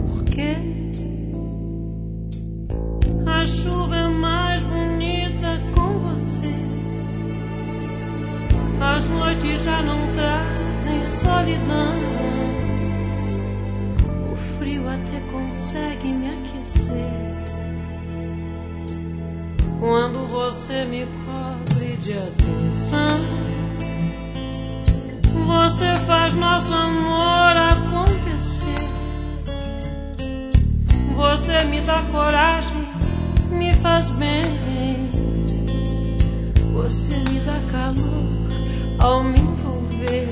Porque a chuva é mais bonita com você. As noites já não trazem solidão. O frio até consegue me aquecer quando você me cobre de atenção. Você faz nosso amor acontecer. Você me dá coragem, me faz bem. Você me dá calor ao me envolver.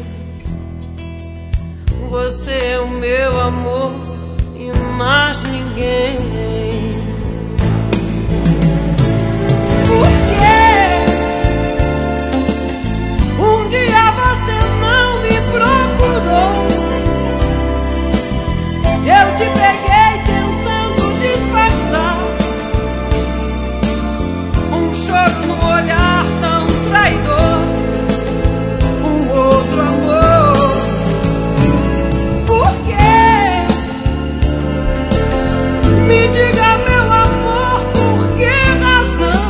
Você é o meu amor e mais ninguém. Por quê? Um dia você não me procurou. Eu te peguei tentando disfarçar um choro no olhar tão traidor, um outro amor. Por quê? Me diga, meu amor, por que razão?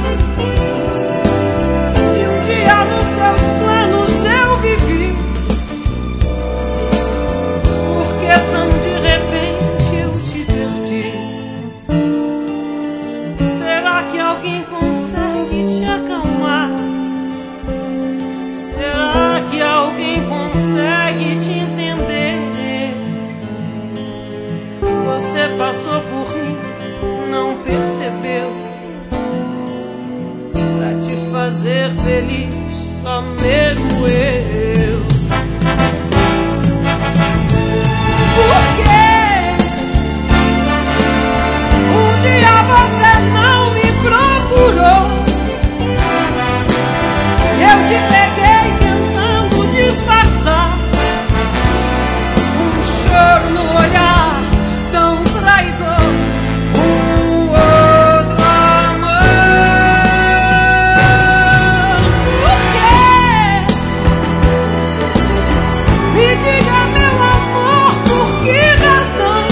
Se um dia nos teus planos eu vivi, por que tão de repente eu te perdi? Será que alguém consegue te acalmar? Será que alguém consegue te entender? Você passou por mim, não percebeu. Pra te fazer feliz, só mesmo eu. Por quê? Um dia você não me procurou. Eu te peguei tentando disfarçar um choro no olhar tão traidor, um outro amor. Por quê? Me diga, meu amor, por que razão?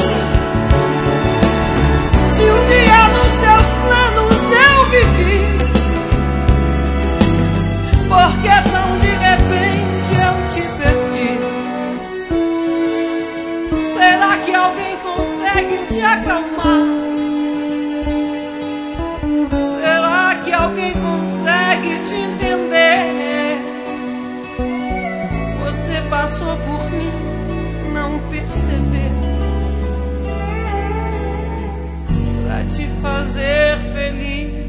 Se um dia nos teus planos eu vivi, por que tão de repente eu te perdi? Será que alguém consegue te acalmar? Será que alguém consegue te entender? Você passou por mim, não percebeu. Pra te fazer feliz,